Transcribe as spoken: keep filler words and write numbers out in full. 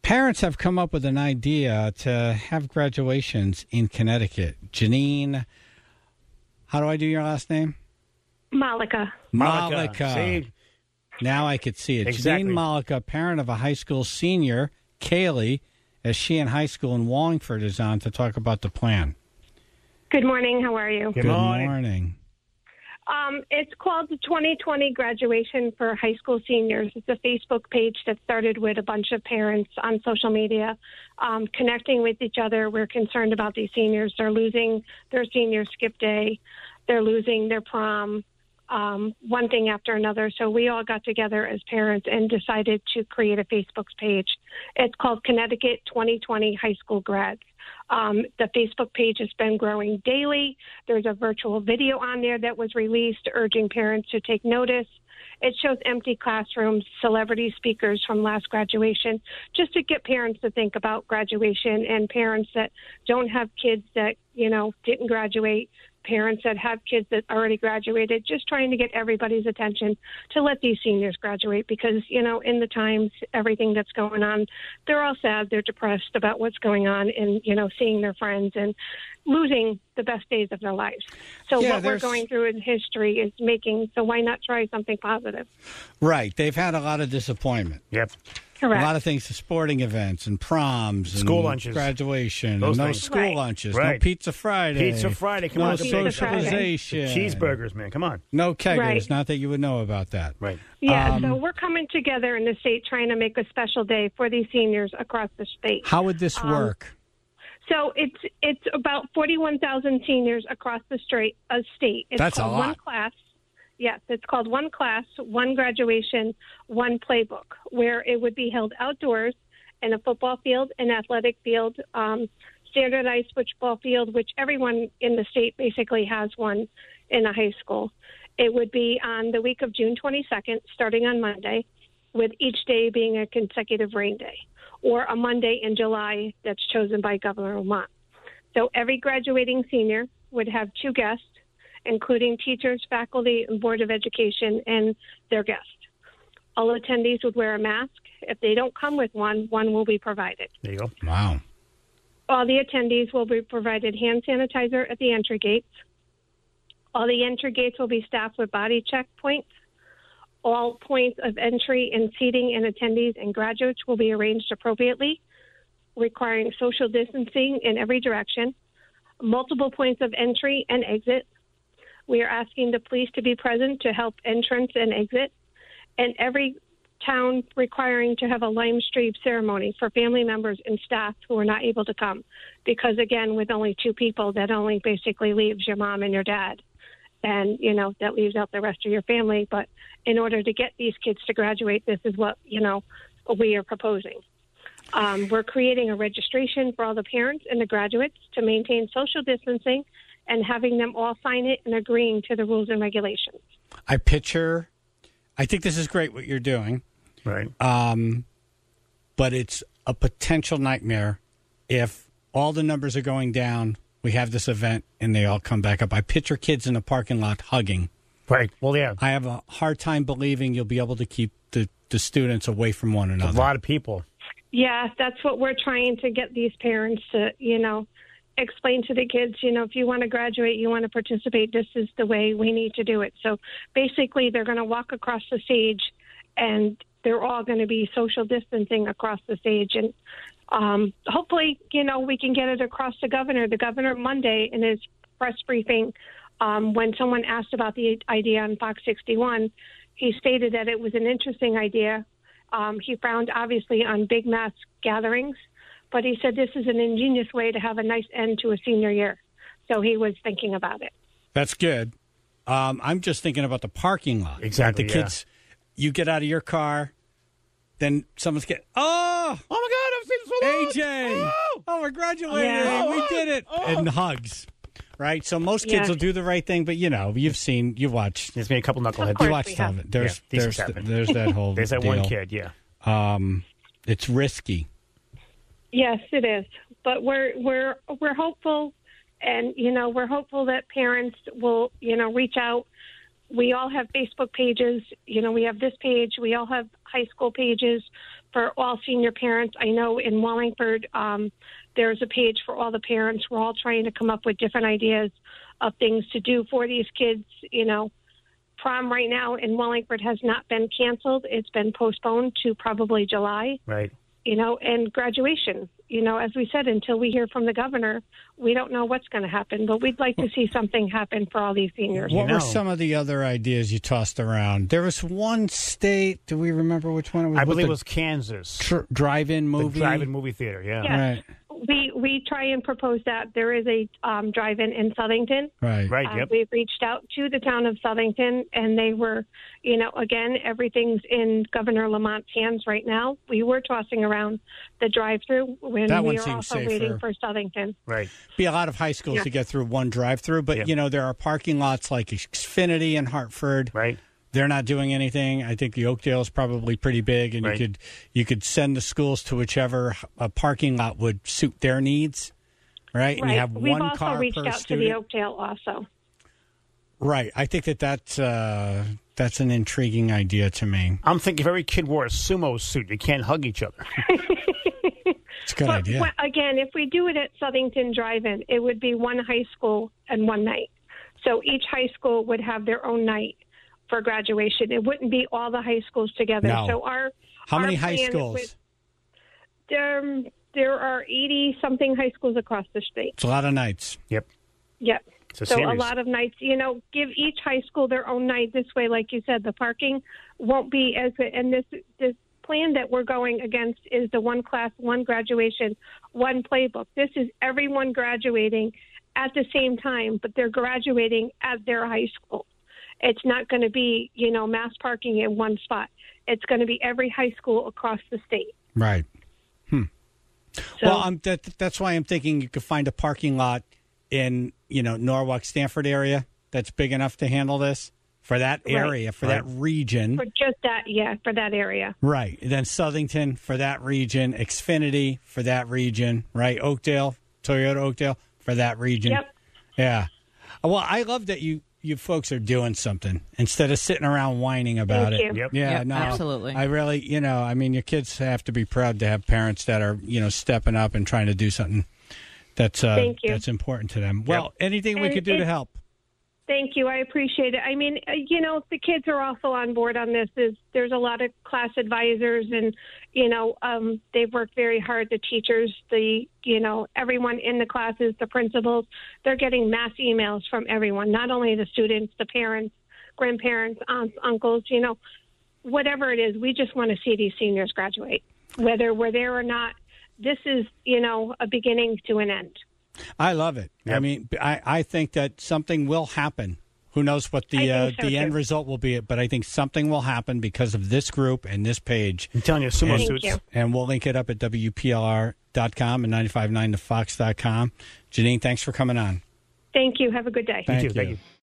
Parents have come up with an idea to have graduations in Connecticut. Janine, how do I do your last name? Malika. Malika. See? Now I could see it. Exactly. Janine Malika, parent of a high school senior, Kaylee, as she in high school in Wallingford is on to talk about the plan. Good morning. How are you? Good, Good morning. morning. Um, it's called the twenty twenty Graduation for High School Seniors. It's a Facebook page that started with a bunch of parents on social media um, connecting with each other. We're concerned about these seniors. They're losing their senior skip day. They're losing their prom, um, one thing after another. So we all got together as parents and decided to create a Facebook page. It's called Connecticut twenty twenty High School Grads. Um, the Facebook page has been growing daily. There's a virtual video on there that was released urging parents to take notice. It shows empty classrooms, celebrity speakers from last graduation, just to get parents to think about graduation, and parents that don't have kids that, you know, didn't graduate, parents that have kids that already graduated, just trying to get everybody's attention to let these seniors graduate because, you know, in the times, everything that's going on, they're all sad, they're depressed about what's going on and, you know, seeing their friends and losing the best days of their lives. So Yeah, what we're there's- going through in history is making, so why not try something positive? Right. They've had a lot of disappointment. Yep. Correct. A lot of things, sporting events and proms and School lunches. graduation, Those and no things. school Right. lunches, no Right. Pizza Friday. Pizza Friday. Come no on. Pizza Friday. socialization. Cheeseburgers, man. Come on. No keggers. Right. Not that you would know about that. Right. Yeah, Um, so we're coming together in the state trying to make a special day for these seniors across the state. How would this Um, work? So it's it's about forty-one thousand seniors across the straight, uh, state. It's That's a called lot. One class. Yes, it's called One Class, One Graduation, One Playbook, where it would be held outdoors in a football field, an athletic field, um, standardized football field, which everyone in the state basically has one in a high school. It would be on the week of June twenty-second, starting on Monday, with each day being a consecutive rain day, or a Monday in July that's chosen by Governor Lamont. So every graduating senior would have two guests, including teachers, faculty, and Board of Education, and their guests. All attendees would wear a mask. If they don't come with one, one will be provided. There you go. Wow. All the attendees will be provided hand sanitizer at the entry gates. All the entry gates will be staffed with body check points. All points of entry and seating and attendees and graduates will be arranged appropriately, requiring social distancing in every direction. Multiple points of entry and exit. We are asking the police to be present to help entrance and exit. And every town requiring to have a lime stream ceremony for family members and staff who are not able to come. Because, again, with only two people, that only basically leaves your mom and your dad. And, you know, that leaves out the rest of your family. But in order to get these kids to graduate, this is what, you know, we are proposing. Um, we're creating a registration for all the parents and the graduates to maintain social distancing and having them all sign it and agreeing to the rules and regulations. I picture, I think this is great what you're doing, Right. um, but it's a potential nightmare if all the numbers are going down, we have this event, and they all come back up. I picture kids in the parking lot hugging. Right. Well, yeah. I have a hard time believing you'll be able to keep the, the students away from one A another. lot of people. Yeah, that's what we're trying to get these parents to, you know, explain to the kids, you know, if you want to graduate, you want to participate, this is the way we need to do it. So basically they're going to walk across the stage and they're all going to be social distancing across the stage. And um, hopefully, you know, we can get it across the governor. The governor Monday in his press briefing, um, when someone asked about the idea on Fox sixty-one, he stated that it was an interesting idea. Um, he frowned, obviously, on big mass gatherings, but he said this is an ingenious way to have a nice end to a senior year. So he was thinking about it. That's good. Um, I'm just thinking about the parking lot. Exactly, The yeah. kids, you get out of your car, then someone's get, oh, Oh, my God. I've seen this so long. A J, Oh. oh, we're graduating, Yeah. we did it, Oh. and hugs, right? So most kids Yeah. will do the right thing, but you know, you've seen, you watched, There's been a couple knuckleheads. Of course you watched we some have. of it. There's, Yeah, these there's, things happen. there's that whole There's that deal. one kid, yeah. Um, it's risky. Yes, it is. But we're we're we're hopeful, and you know we're hopeful that parents will you know reach out. We all have Facebook pages. You know we have this page. We all have high school pages. for all senior parents. I know in Wallingford, um, there's a page for all the parents. We're all trying to come up with different ideas of things to do for these kids. You know, prom right now in Wallingford has not been canceled. It's been postponed to probably July. Right. You know, and graduation. You know, as we said, until we hear from the governor, we don't know what's going to happen. But we'd like to see something happen for all these seniors. What You know. were some of the other ideas you tossed around? There was one state. Do we remember which one it was? I With believe the it was Kansas. tr- drive-in The movie. drive-in movie theater, yeah. Yes. Right. We we try and propose that. There is a um, drive-in in Southington. Right. Right, Uh, yep. We've reached out to the town of Southington, and they were, you know, again, everything's in Governor Lamont's hands right now. We were tossing around the drive-through when That one we are seems also safer. waiting for Southington. Right. Be a lot of high schools Yeah. to get through one drive-through, but Yeah. you know there are parking lots like Xfinity and Hartford. Right. They're not doing anything. I think the Oakdale is probably pretty big, and Right. you could you could send the schools to whichever a parking lot would suit their needs, right? And Right. you have We've one also car reached per out student. to the Oakdale also. Right. I think that that's uh, that's an intriguing idea to me. I'm thinking if every kid wore a sumo suit, you can't hug each other. It's a good But idea. when- again, if we do it at Southington Drive-In, it would be one high school and one night. So each high school would have their own night for graduation. It wouldn't be all the high schools together. No. So our How our many high plan schools? would- there, there are eighty something high schools across the state. It's a lot of nights. Yep. Yep. It's a So a series. lot of nights, you know, give each high school their own night. This way, like you said, the parking won't be as good. And this this plan that we're going against is the one class, one graduation, one playbook. This is everyone graduating at the same time, but they're graduating at their high school. It's not going to be, you know, mass parking in one spot. It's going to be every high school across the state. Right. Hmm. So, well, I'm, that, that's why I'm thinking you could find a parking lot in, you know, Norwalk, Stanford area that's big enough to handle this for that Right. area, for that region. for just that, yeah, for that area. Right. Then Southington for that region, Xfinity for that region, right? Oakdale, Toyota Oakdale for that region. Yep. Yeah. Well, I love that you, you folks are doing something instead of sitting around whining about Thank it. you. Yep. Yeah, Yep, no, absolutely. I really, you know, I mean, your kids have to be proud to have parents that are, you know, stepping up and trying to do something that's uh, Thank you. that's important to them. Well, anything we And could do to it- help. Thank you. I appreciate it. I mean, uh, you know, the kids are also on board on this. Is there's a lot of class advisors, and you know, um, they've worked very hard. The teachers, the you know, everyone in the classes, the principals, they're getting mass emails from everyone. Not only the students, the parents, grandparents, aunts, uncles. You know, whatever it is, we just want to see these seniors graduate, whether we're there or not. This is, you know, a beginning to an end. I love it. I Yep. mean, I, I think that something will happen. Who knows what I the uh, think so, the end too. result will be, but I think something will happen because of this group and this page. I'm telling you, sumo Thank suits. you. And we'll link it up at W P L R dot com and ninety-five point nine to fox dot com. Janine, thanks for coming on. Thank you. Have a good day. Thank You you. too. Thank you.